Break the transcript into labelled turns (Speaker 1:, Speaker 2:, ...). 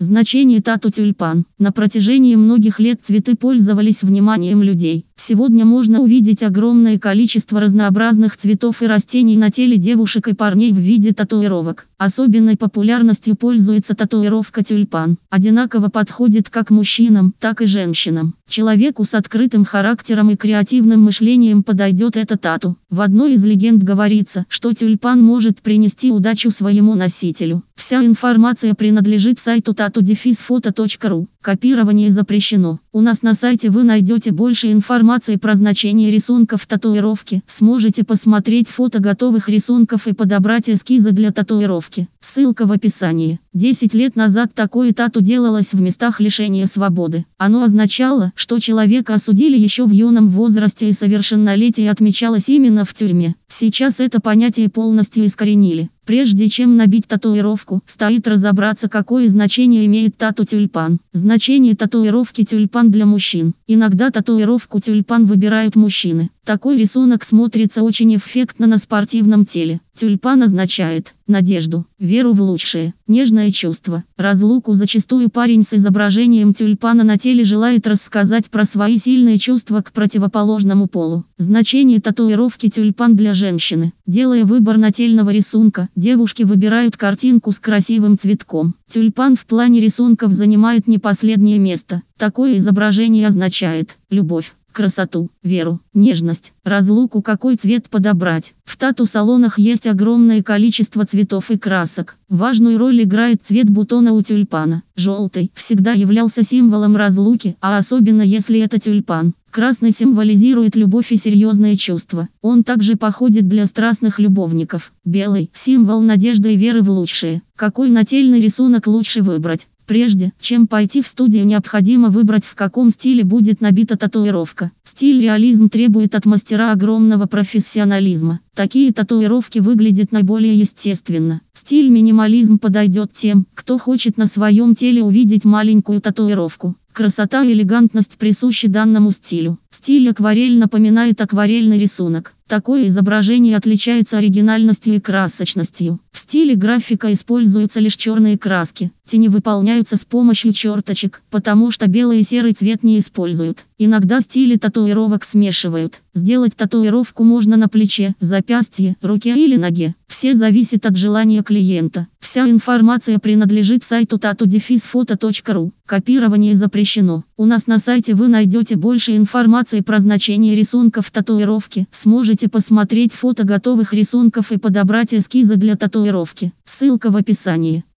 Speaker 1: Значение тату-тюльпан. На протяжении многих лет цветы пользовались вниманием людей. Сегодня можно увидеть огромное количество разнообразных цветов и растений на теле девушек и парней в виде татуировок. Особенной популярностью пользуется татуировка тюльпан. Одинаково подходит как мужчинам, так и женщинам. Человеку с открытым характером и креативным мышлением подойдет это тату. В одной из легенд говорится, что тюльпан может принести удачу своему носителю. Вся информация принадлежит сайту tatu-photo.ru. Копирование запрещено. У нас на сайте вы найдете больше информации про значение рисунков татуировки. Сможете посмотреть фото готовых рисунков и подобрать эскизы для татуировки. Ссылка в описании. 10 лет назад такое тату делалось в местах лишения свободы. Оно означало, что человека осудили еще в юном возрасте и совершеннолетие отмечалось именно в тюрьме. Сейчас это понятие полностью искоренили. Прежде чем набить татуировку, стоит разобраться, какое значение имеет тату-тюльпан. Значение татуировки тюльпан для мужчин. Иногда татуировку тюльпан выбирают мужчины. Такой рисунок смотрится очень эффектно на спортивном теле. Тюльпан означает надежду, веру в лучшее, нежное чувство. Разлуку зачастую парень с изображением тюльпана на теле желает рассказать про свои сильные чувства к противоположному полу. Значение татуировки тюльпан для женщины. Делая выбор нательного рисунка, девушки выбирают картинку с красивым цветком. Тюльпан в плане рисунков занимает не последнее место. Такое изображение означает любовь, красоту, веру, нежность, разлуку. Какой цвет подобрать? В тату-салонах есть огромное количество цветов и красок. Важную роль играет цвет бутона у тюльпана. Желтый всегда являлся символом разлуки, а особенно если это тюльпан. Красный символизирует любовь и серьезные чувства. Он также подходит для страстных любовников. Белый – символ надежды и веры в лучшее. Какой нательный рисунок лучше выбрать? Прежде чем пойти в студию, необходимо выбрать, в каком стиле будет набита татуировка. Стиль реализм требует от мастера огромного профессионализма. Такие татуировки выглядят наиболее естественно. Стиль минимализм подойдет тем, кто хочет на своем теле увидеть маленькую татуировку. Красота и элегантность присущи данному стилю. Стиль акварель напоминает акварельный рисунок. Такое изображение отличается оригинальностью и красочностью. В стиле графика используются лишь черные краски. Тени выполняются с помощью черточек, потому что белый и серый цвет не используют. Иногда стили татуировок смешивают. Сделать татуировку можно на плече, запястье, руке или ноге. Все зависит от желания клиента. Вся информация принадлежит сайту tatu-photo.ru. Копирование запрещено. У нас на сайте вы найдете больше информации про значение рисунков татуировки. Сможете посмотреть фото готовых рисунков и подобрать эскизы для татуировки. Ссылка в описании.